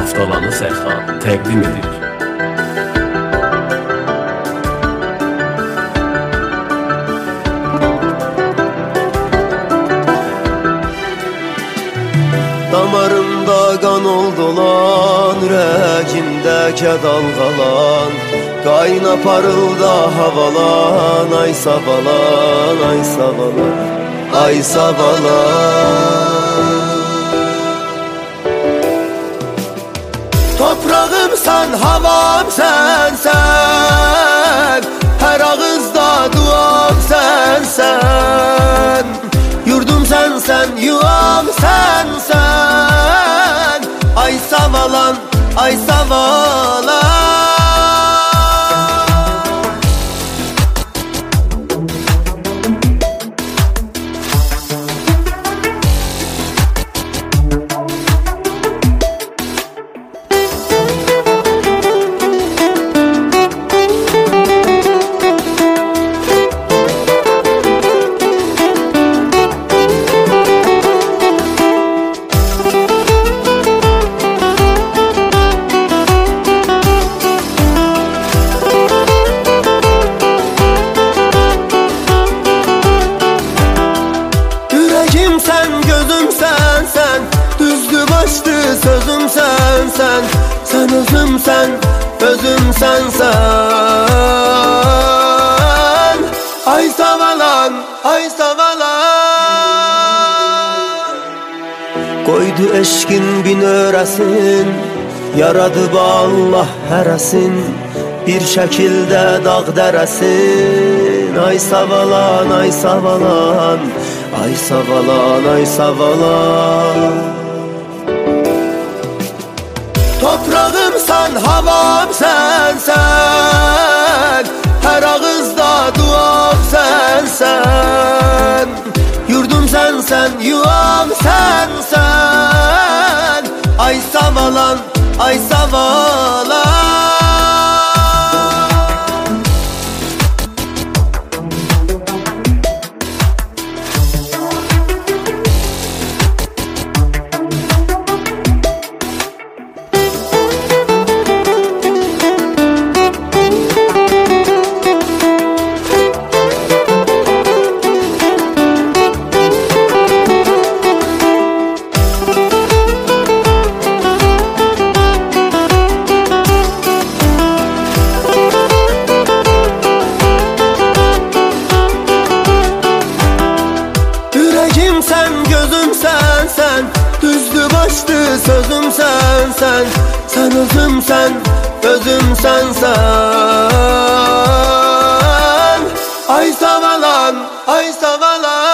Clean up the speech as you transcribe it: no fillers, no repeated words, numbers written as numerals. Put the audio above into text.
Naftalanı Serhan təqdim edir. Damarımda qan oldu lan, ürəyimdəki dalğalan, qayna parılda havalan, ay savalan, ay savalan, ay savalan. Toprağım sen, havam sen, sen, her ağızda duam sen, sen, yurdum sen, sen, yuvam sen, sen, ay savalan, ay savalan. Sen, gözüm sen, sen, düzdü başlı sözüm sen, sen, sen özüm sen, özüm sen, sen, ay savalan, ay savalan. Koydu eşkin bin öresin, yaradı Allah heresin, bir şekilde dağ deresin, ay savalan, ay savalan, ay savalan, ay savalan. Toprağım sen, havam sen, sen, her ağızda duam sen, sen, yurdum sen, sen, yuvam sen, sen, ay savalan, ay savalan. Sen, gözüm sen, sen, düzdü başlı sözüm sen, sen, sen özüm sen, özüm sen, sen, ay savalan, ay savalan.